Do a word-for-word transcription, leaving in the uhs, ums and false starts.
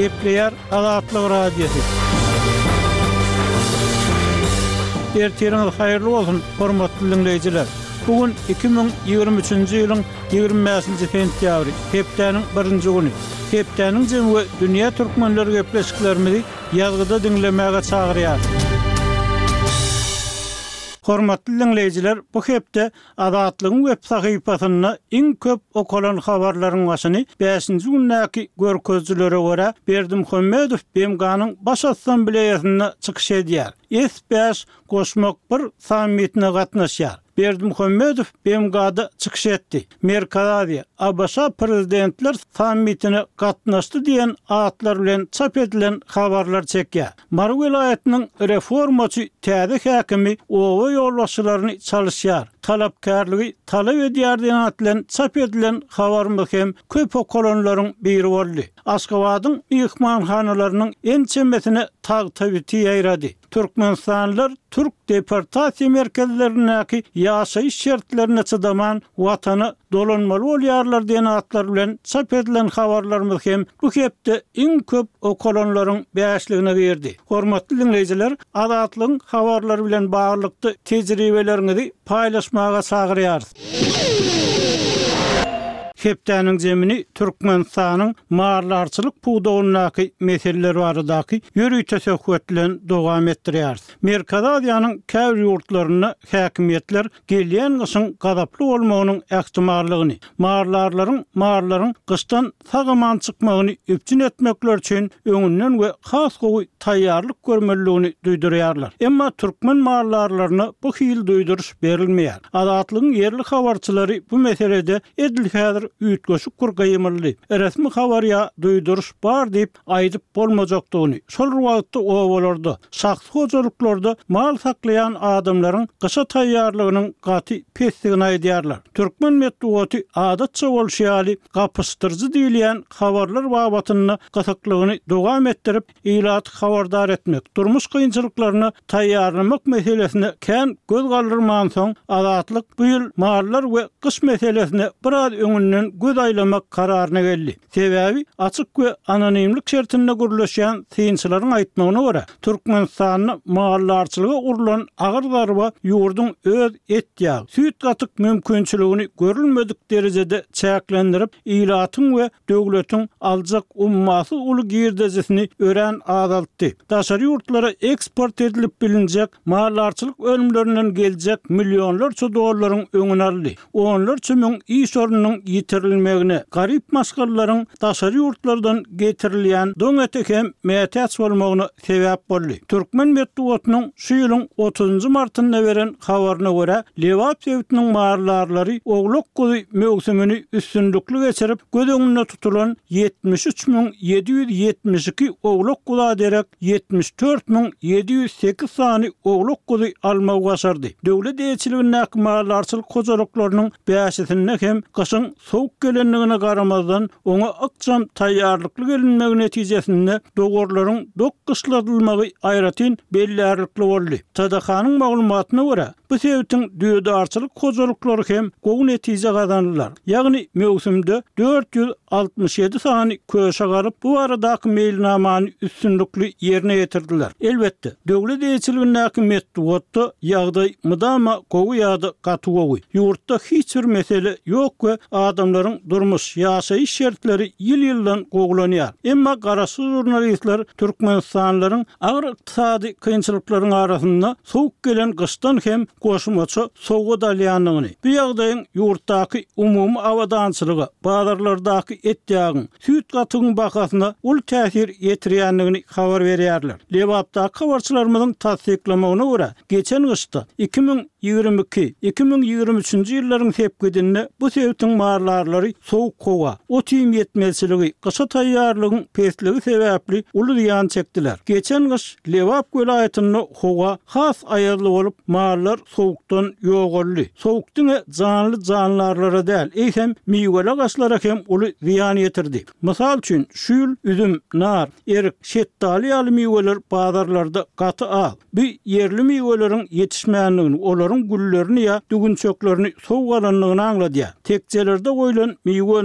Gepleyer Azatlyk radiosu. Ertiriniz hayırlı olsun, hormatly dinleyijiler. Bugün iki bin ýygrimi üçinji ýylyň ýygrimi beşinji sentýabry, hepdeniň birinji güni. Hepdeniň jemgy dünýä türkmenleri gepleşiklerimizi ýazgyda dinlemäge çagyrýar. Hormatly dinleyijiler, bu hepde Azatlygyň web sahypasyna iň köp okulan habarlaryň başyny beşinji günnäki görkezjilere görä Berdimuhammedow B M G'nyň baş assambleýasyna çykyş edýär. S beş goşmak bir sammitine gatnaşýar. Berdimuhammedow B M G'da çykyş etdi. Merkazy A B S prezidentler sammitine gatnaşdy diýen atlar bilen çap edilen habarlar çekýär. Mar welaýatynyň reformaçy täze häkimi owa ýolbaşçylaryny çalyşýar. Talapkärligi talap edýär diýen atlan çap edilen habarmy hem köp okulanlaryň biri boldy. Aşgabatyň mehmanhanalarynyň en çembesine tag tabiti ýaýrady. Türkmenistanlylar Türk deportasiýa merkezlerindäki ýaşaýyş şertlerine çydaman watany dolanmaly bolýarlar diýen atlar bilen çap edilen habarlarymyz hem bu hepde iň köp okulanlaryň beşligine girdi. Hormatly dinleyijiler, Azatlygyň habarlary bilen baglykdy tejribelerinizi paýlaşmaga çagyrýarys. Hepdeniň jemini Türkmenistanyň maarlarçylyk puwdagynyňky meseleleri baradaky ýürüýte töhfetlen dowam etdirýär. Merkez Aziýanyň käbir ýurtlaryna häkimetler gelýän gyşyň gazaply bolmagynyň ähtimallygyny, maarlarlaryň maarlaryň gyşdan sagaman çykmagyny öpçün etmekler üçin öňünden we has gowy taýýarlyk görmeligini duýdurýarlar. Emma türkmen maarlarlaryna bu hil duýduruş berilmeýär. Azatlygyň yerli habarçylary bu meselede edil häzir üýtgeşik gurgaýymly. Resmi habarya duýduruş bar diýip aýdyp bolmajakdygyny. Şol wagtda o bolardy. Şahsy hojalyklarda mal saklayan adamlaryň gyşa taýýarlygynyň gaty pesdigini aýdýarlar. Türkmen medeniýeti adatça bolşýaly gapystyrjy diýilen habarlar babatyny gysaklygyny dowam etdirip ýylat habardar etmek, durmuş kynçylyklaryny taýýarlamak meselesine kän göz galdyrman soň Azatlyk bu ýyl mallar we gyş meselesine biraz öňünden göz aýlamak kararyna geldi. Sebäbi açyk we anonimlik şertinde gürleşýän synçylaryň aýtmagyna görä, Türkmenistanyň mallarçylyga urulan agyr darba ýurdun öz etýär, süýt gatyk mümkinçiligini görülmedik derejede çäklendirip, ýylatyň we döwletiň aljak ummasy uly girdejesini ören azaltdy. Daşary ýurtlara eksport edilip bilinjek mallarçylyk ölümlerinden geljek millionlarça dollaryň öňüne aldy. Onlarça müň iş orunynyň ýitirilmegine, garip masgallaryň daşary ýurtlardan getirilýän doňetek hem meýtäç bolmagyny sebäp boldy. Türkmen medeniýetiniň şu ýylyň otuzynjy martynda beren habaryna görä, Lewap sewtiniň maarlarlary ogluk gowy mewsümini üstünlükli geçirip, göz öňünde tutulan yetmiş üç min yedi ýüz ýetmiş iki ogluk gowa derek yetmiş dört min yedi ýüz sekiz sany ogluk gowy almagy başardy. Döwlet eýçiligindäki maarlarçylyk hojalyklarynyň beşisinde hem gyşyň soğuk gelenligine garamazdan ona akşam taýýarlykly gelinmegi netijesinde dogorlaryň dok gysladylmagy aýratyn bellärlikli boldy. Tadakanyň maglumatyna görä, bu sebäpden düýdarçylyk hojalyklary hem gowy netije gazandylar. Ýagny mewsümde dört ýüz altmış ýedi sany köşe garyp bu aradaky meýilnamany üstünlükli ýerine ýetirdiler. Elbetde döwlet eýçiligindäki medeniýetde ýagdaý mydama gowy ýa-da gaty gowy. Ýurtda hiç bir mesele ýok we adamlaryň durmuş ýaşaýyş şertleri ýyl-ýyldan goglanýar. Emma garaşy jurnalistler Türkmenistanlylaryň agyr ykdysady kynçylyklaryň arasynda soğuk gelen gyşdan hem goşmaça soğuk dalýanlygyny, bu ýagdaýyň ýurtdaky umumy awadançylyga, bazarlardaky etýagyň, süýt gatygyň bakasyna ul täsir ýetirýänligini habar berýärler. Lewapdaky habarçylarymyzyň tasdiklamagyna görä, geçen gyşda iki bin ýygrimi iki iki bin ýygrimi üçinji ýyllaryň sepgidinde bu sebäpden maarlarlary soğuk gowa, otym ýetmezçiligi, gyşa taýýarlygyň pesligi sebäpli uly ýan çekdiler. Geçen gyş Lewap welaýatyny gowa has aýarly bolup maarlar soğukdan ýogoldy. Soğukdyň janly janlarlara däl, eýsem miwele gaçlara hem uly ziýan ýetirdi. Mysal üçin şül, üzüm, nar, erik, şettali ýaly miweler bazarlarda gaty al. Bu yerli miweleriň ýetişmänligini, olaryň güllerini ýa dügünçöklerini soğuk alanlygyny aňladýar. Tekjelerde goýulan miwe